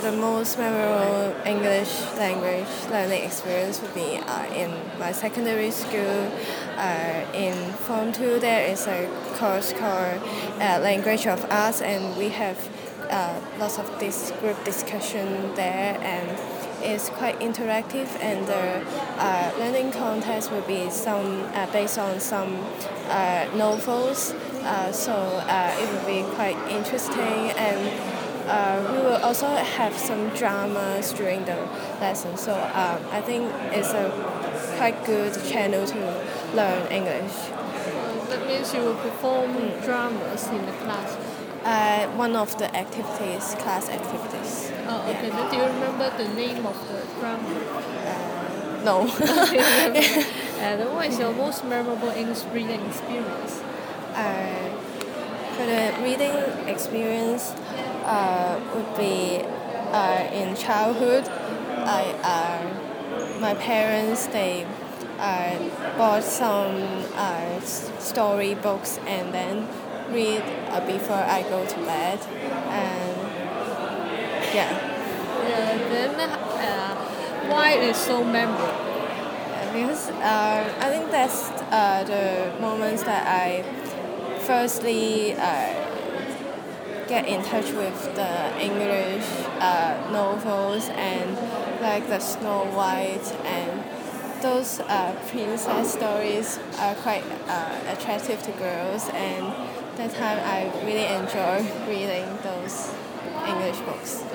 The most memorable English language learning experience would be in my secondary school. In Form 2, there is a course called Language of Arts, and we have lots of this group discussion there, and it's quite interactive. And the learning contest will be some based on some novels, so it will be quite interesting. And we will also have some dramas during the lesson, so I think it's a quite good channel to learn English. That means you will perform dramas in the class. One of the activities, class activities. Oh, okay. Then do you remember the name of the drama? No. And what is your most memorable English reading experience? For the reading experience, would be in childhood. My parents bought some story books and then read before I go to bed, and yeah. Then why it is so memorable? Because I think that's the moments that I firstly get in touch with the English novels, and like the Snow White, and those princess stories are quite attractive to girls, and that time I really enjoy reading those English books.